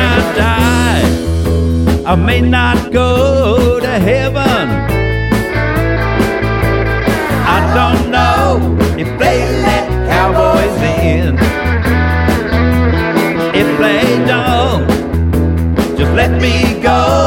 I die, I may not go to heaven. I don't know if they let cowboys in. If they don't, just let me go.